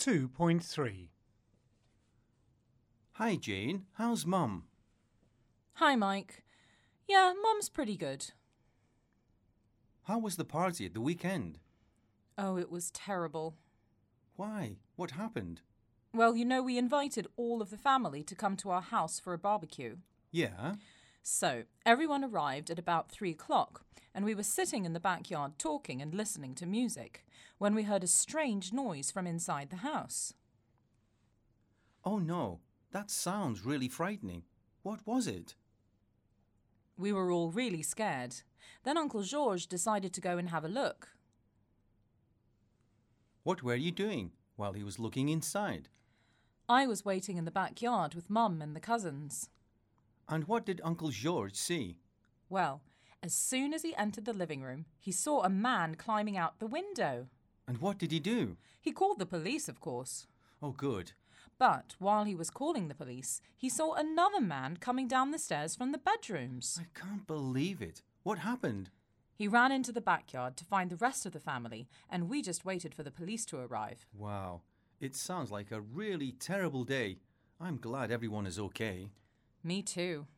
2.3. Hi, Jane. How's Mum? Hi, Mike. Yeah, Mum's pretty good. How was the party at the weekend? Oh, it was terrible. Why? What happened? Well, we invited all of the family to come to our house for a barbecue. Yeah? So, everyone arrived at about 3 o'clock, and we were sitting in the backyard talking and listening to music when we heard a strange noise from inside the house. Oh no, that sounds really frightening. What was it? We were all really scared. Then Uncle Georges decided to go and have a look. What were you doing while he was looking inside? I was waiting in the backyard with Mum and the cousins. And what did Uncle George see? Well, as soon as he entered the living room, he saw a man climbing out the window. And what did he do? He called the police, of course. Oh, good. But while he was calling the police, he saw another man coming down the stairs from the bedrooms. I can't believe it. What happened? He ran into the backyard to find the rest of the family, and we just waited for the police to arrive. Wow. It sounds like a really terrible day. I'm glad everyone is okay. Me too.